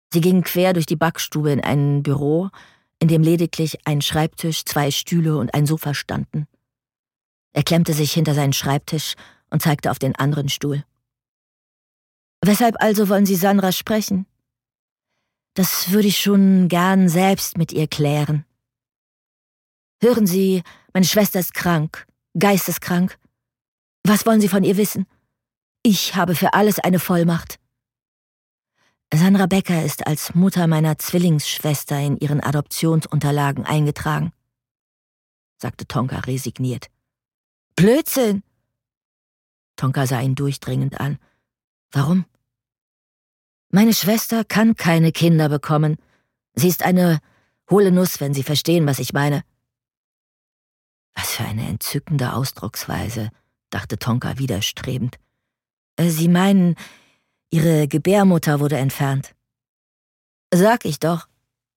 Sie ging quer durch die Backstube in ein Büro, in dem lediglich ein Schreibtisch, 2 Stühle und ein Sofa standen. Er klemmte sich hinter seinen Schreibtisch und zeigte auf den anderen Stuhl. »Weshalb also wollen Sie Sandra sprechen?« »Das würde ich schon gern selbst mit ihr klären.« »Hören Sie, meine Schwester ist krank, geisteskrank. Was wollen Sie von ihr wissen? Ich habe für alles eine Vollmacht.« »Sandra Becker ist als Mutter meiner Zwillingsschwester in ihren Adoptionsunterlagen eingetragen«, sagte Tonka resigniert. »Blödsinn!« Tonka sah ihn durchdringend an. »Warum?« »Meine Schwester kann keine Kinder bekommen. Sie ist eine hohle Nuss, wenn Sie verstehen, was ich meine.« »Was für eine entzückende Ausdrucksweise«, dachte Tonka widerstrebend. »Sie meinen, Ihre Gebärmutter wurde entfernt?« »Sag ich doch.«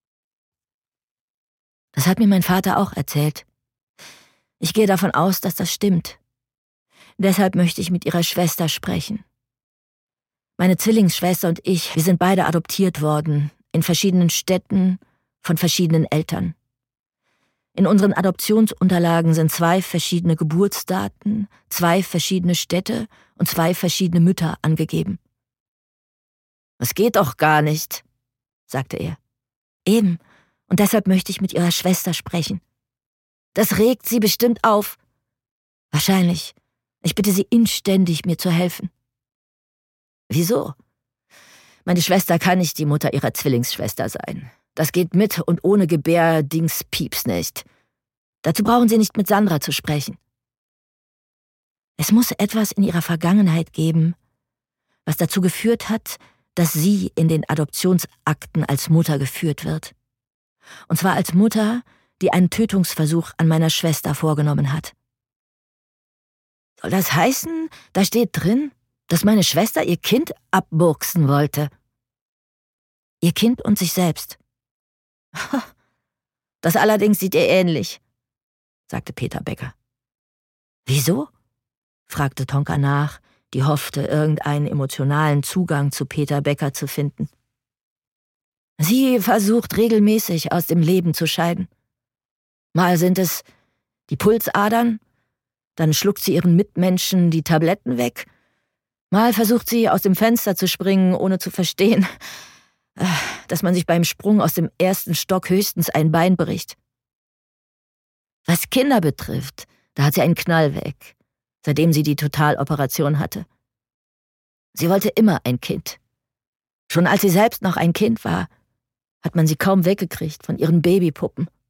»Das hat mir mein Vater auch erzählt. Ich gehe davon aus, dass das stimmt. Deshalb möchte ich mit Ihrer Schwester sprechen. Meine Zwillingsschwester und ich, wir sind beide adoptiert worden, in verschiedenen Städten, von verschiedenen Eltern. In unseren Adoptionsunterlagen sind 2 verschiedene Geburtsdaten, 2 verschiedene Städte und 2 verschiedene Mütter angegeben.« »Das geht doch gar nicht«, sagte er. »Eben, und deshalb möchte ich mit Ihrer Schwester sprechen. Das regt Sie bestimmt auf.« »Wahrscheinlich. Ich bitte Sie inständig, mir zu helfen.« »Wieso? Meine Schwester kann nicht die Mutter ihrer Zwillingsschwester sein. Das geht mit und ohne Gebärdingspieps nicht. Dazu brauchen Sie nicht mit Sandra zu sprechen. Es muss etwas in ihrer Vergangenheit geben, was dazu geführt hat, dass sie in den Adoptionsakten als Mutter geführt wird. Und zwar als Mutter, die einen Tötungsversuch an meiner Schwester vorgenommen hat.« »Soll das heißen, da steht drin, dass meine Schwester ihr Kind abmurksen wollte?« »Ihr Kind und sich selbst.« »Das allerdings sieht ihr ähnlich«, sagte Peter Becker. »Wieso?« fragte Tonka nach, die hoffte, irgendeinen emotionalen Zugang zu Peter Becker zu finden. »Sie versucht regelmäßig aus dem Leben zu scheiden. Mal sind es die Pulsadern, dann schluckt sie ihren Mitmenschen die Tabletten weg, mal versucht sie aus dem Fenster zu springen, ohne zu verstehen, dass man sich beim Sprung aus dem 1. Stock höchstens ein Bein bricht. Was Kinder betrifft, da hat sie einen Knall weg, seitdem sie die Totaloperation hatte. Sie wollte immer ein Kind. Schon als sie selbst noch ein Kind war, hat man sie kaum weggekriegt von ihren Babypuppen.